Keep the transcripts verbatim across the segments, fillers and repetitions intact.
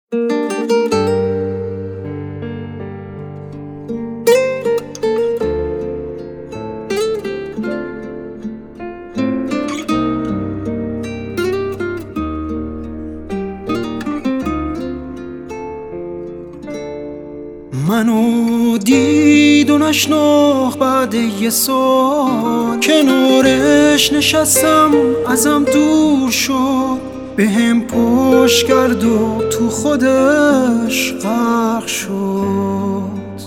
منو دید و نشناخت بعد یه سال، کنارش نشستم ازم دور شد، به هم پشت کرد و تو خودش غرق شد.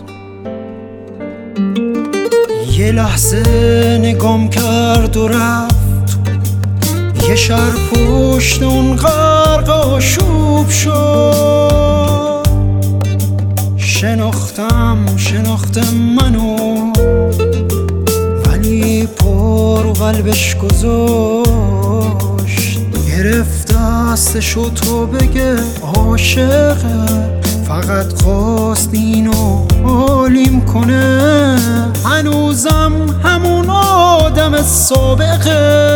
یه لحظه نگام کرد و رفت، یه شهر پشت اون غرق آشوب شد. شناختم شناختم منو، ولی پر و قلبش گذاشت. گرفت دستشو تو بگه عاشقه، فقط خواست اینو حالیم کنه. هنوزم همون آدم سابقه.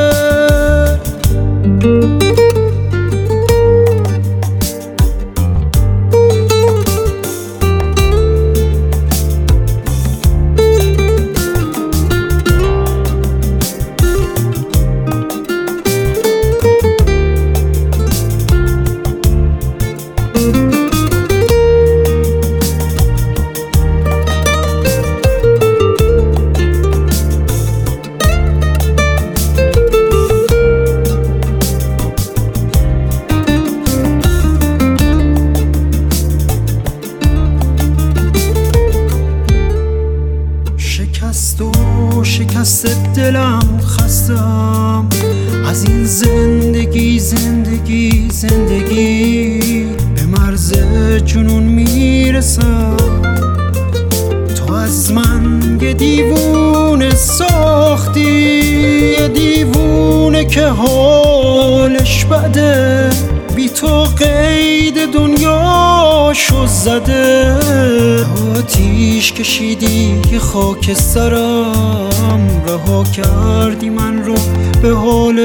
شکست و شکست دلم، خستم از این زندگی زندگی زندگی. به مرز جنون میرسم، تو از من یه دیوونه ساختی، یه دیوونه که حالش بده، بی تو قید دنیاشو زده. آتیش کشیدی یه خاک سرم، رها کردی من رو به حال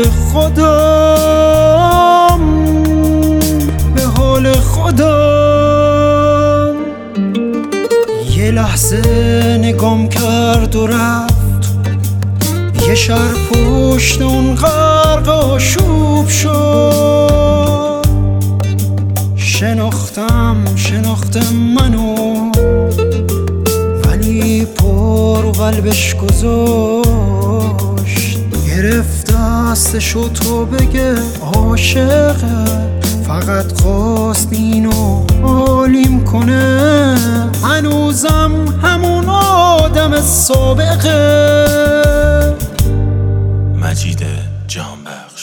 خودم، به حال خودم. یه لحظه نگام کرد و رفت، یه شهر پشت اون غرق آشوب شد. شناختم شناختم منو، ولی پر و قلبش گذاشت. گرفت دستشو تو بگه عاشقه، فقط خواست اینو حالیم کنه. هنوزم همون آدم سابقه. مجید جانبخش.